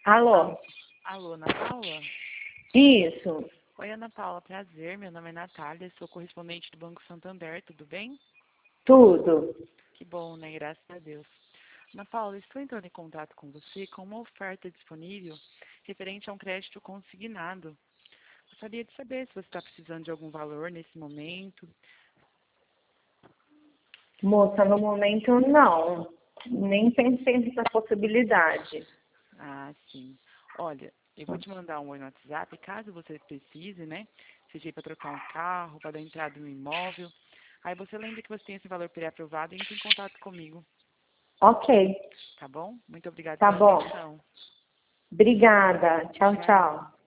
Alô? Alô, alô, Ana Paula? Isso, Oi, Ana Paula, prazer. Meu nome é Natália, sou correspondente do Banco Santander, tudo bem? tudo. Que bom, né? Graças a Deus. Ana Paula, estou entrando em contato com você com uma oferta disponível referente a um crédito consignado. Gostaria de saber se você está precisando de algum valor nesse momento. Moça, no momento não. Nem pensei nessa possibilidade. Ah, sim. Olha, eu vou te mandar um oi no WhatsApp, caso você precise, né? Seja para trocar um carro, para dar entrada em um imóvel. Aí você lembra que você tem esse valor pré-aprovado e entre em contato comigo, Ok, tá bom? Muito obrigada tá pela bom. atenção. Obrigada. Tchau, Tchau. tchau.